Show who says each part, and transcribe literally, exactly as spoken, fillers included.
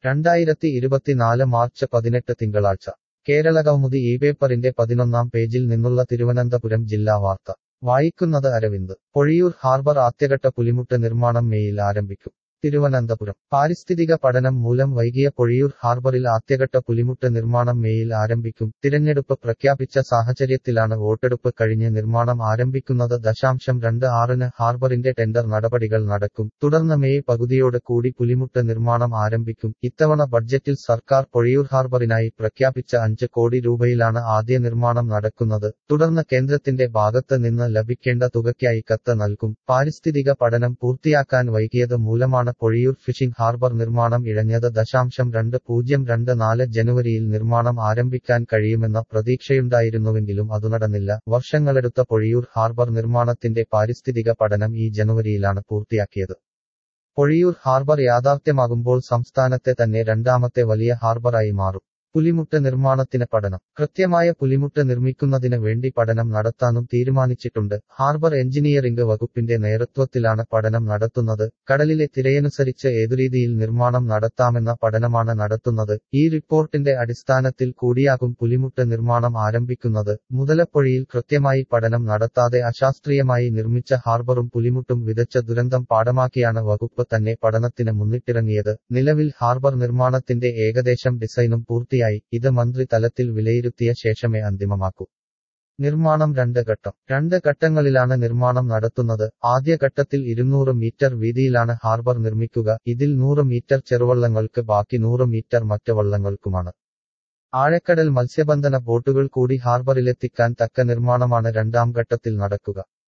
Speaker 1: രണ്ടായിരത്തി ഇരുപത്തിനാല് മാർച്ച് പതിനെട്ട് തിങ്കളാഴ്ച കേരള കൗമുദി ഈ പേപ്പറിന്റെ പതിനൊന്നാം പേജിൽ നിന്നുള്ള തിരുവനന്തപുരം ജില്ലാ വാർത്ത വായിക്കുന്നത് അരവിന്ദ്. പൊഴിയൂർ ഹാർബർ ആദ്യഘട്ട പുലിമുട്ട് നിർമ്മാണം മേയിൽ ആരംഭിക്കും. തിരുവനന്തപുരം. പാരിസ്ഥിതിക പഠനം മൂലം വൈകിയ പൊഴിയൂർ ഹാർബറിൽ ആദ്യഘട്ട പുലിമുട്ട് നിർമ്മാണം മേയിൽ ആരംഭിക്കും. തിരഞ്ഞെടുപ്പ് പ്രഖ്യാപിച്ച സാഹചര്യത്തിലാണ് വോട്ടെടുപ്പ് കഴിഞ്ഞ് നിർമ്മാണം ആരംഭിക്കുന്നത്. ദശാംശം രണ്ട് ആറിന് ഹാർബറിന്റെ ടെൻഡർ നടപടികൾ നടക്കും. തുടർന്ന് മെയ് പകുതിയോട് കൂടി പുലിമുട്ട് നിർമ്മാണം ആരംഭിക്കും. ഇത്തവണ ബഡ്ജറ്റിൽ സർക്കാർ പൊഴിയൂർ ഹാർബറിനായി പ്രഖ്യാപിച്ച അഞ്ച് കോടി രൂപയിലാണ് ആദ്യ നിർമ്മാണം നടക്കുന്നത്. തുടർന്ന് കേന്ദ്രത്തിന്റെ ഭാഗത്ത് നിന്ന് ലഭിക്കേണ്ട തുകയ്ക്കായി കത്ത് നൽകും. പാരിസ്ഥിതിക പഠനം പൂർത്തിയാക്കാൻ വൈകിയത് മൂലമാണ് പൊഴിയൂർ ഫിഷിംഗ് ഹാർബർ നിർമ്മാണം ഇഴഞ്ഞത്. ദശാംശം രണ്ട് പൂജ്യം രണ്ട് നാല് ജനുവരിയിൽ നിർമ്മാണം ആരംഭിക്കാൻ കഴിയുമെന്ന പ്രതീക്ഷയുണ്ടായിരുന്നുവെങ്കിലും അതു നടന്നില്ല. വർഷങ്ങളെടുത്ത പൊഴിയൂർ ഹാർബർ നിർമ്മാണത്തിന്റെ പാരിസ്ഥിതിക പഠനം ഈ ജനുവരിയിലാണ് പൂർത്തിയാക്കിയത്. പൊഴിയൂർ ഹാർബർ യാഥാർത്ഥ്യമാകുമ്പോൾ സംസ്ഥാനത്തെ തന്നെ രണ്ടാമത്തെ വലിയ ഹാർബറായി മാറും. പുലിമുട്ട് നിർമ്മാണത്തിന് പഠനം. കൃത്യമായ പുലിമുട്ട് നിർമ്മിക്കുന്നതിന് വേണ്ടി പഠനം നടത്താനും തീരുമാനിച്ചിട്ടുണ്ട്. ഹാർബർ എഞ്ചിനീയറിംഗ് വകുപ്പിന്റെ നേതൃത്വത്തിലാണ് പഠനം നടത്തുന്നത്. കടലിലെ തിരയനുസരിച്ച് ഏതുരീതിയിൽ നിർമ്മാണം നടത്താമെന്ന പഠനമാണ് നടത്തുന്നത്. ഈ റിപ്പോർട്ടിന്റെ അടിസ്ഥാനത്തിൽ കൂടിയാകും പുലിമുട്ട് നിർമ്മാണം ആരംഭിക്കുന്നത്. മുതലപ്പൊഴിയിൽ കൃത്യമായി പഠനം നടത്താതെ അശാസ്ത്രീയമായി നിർമ്മിച്ച ഹാർബറും പുലിമുട്ടും വിതച്ച ദുരന്തം പാഠമാക്കിയാണ് വകുപ്പ് തന്നെ പഠനത്തിന് മുന്നിട്ടിറങ്ങിയത്. നിലവിൽ ഹാർബർ നിർമ്മാണത്തിന്റെ ഏകദേശം ഡിസൈനും പൂർത്തിയായി. ഇത് മന്ത്രി തലത്തിൽ വിലയിരുത്തിയ ശേഷമേ അന്തിമമാക്കൂ. നിർമ്മാണം രണ്ട് ഘട്ടം. രണ്ട് ഘട്ടങ്ങളിലാണ് നിർമ്മാണം നടത്തുന്നത്. ആദ്യ ഘട്ടത്തിൽ ഇരുന്നൂറ് മീറ്റർ വീതിയിലാണ് ഹാർബർ നിർമ്മിക്കുക. ഇതിൽ നൂറ് മീറ്റർ ചെറുവള്ളങ്ങൾക്ക്, ബാക്കി നൂറ് മീറ്റർ മറ്റ് വള്ളങ്ങൾക്കുമാണ്. ആഴക്കടൽ മത്സ്യബന്ധന ബോട്ടുകൾ കൂടി ഹാർബറിലെത്തിക്കാൻ തക്ക നിർമ്മാണമാണ് രണ്ടാം ഘട്ടത്തിൽ നടക്കുക.